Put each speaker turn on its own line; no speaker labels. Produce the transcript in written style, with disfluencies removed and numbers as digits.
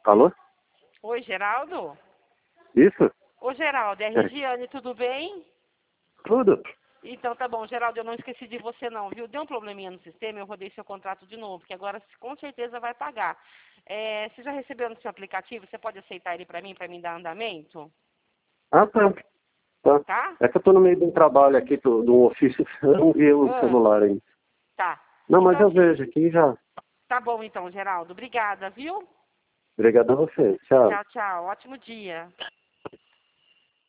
Alô?
Oi, Geraldo?
Isso?
Ô, Geraldo, é a Regiane, tudo bem?
Tudo?
Então tá bom, Geraldo, eu não esqueci de você não, viu? Deu um probleminha no sistema, eu rodei seu contrato de novo, que agora com certeza vai pagar. Você já recebeu no seu aplicativo? Você pode aceitar ele para mim dar andamento?
Ah, tá. Tá.
Tá?
É que eu tô no meio de um trabalho aqui, de um ofício, eu não vi o
Ah,
celular ainda.
tá.
Não, mas
Então,
eu vejo aqui já.
tá bom então, Geraldo. Obrigada, viu?
Obrigado a você. Tchau.
Tchau, tchau. Ótimo dia.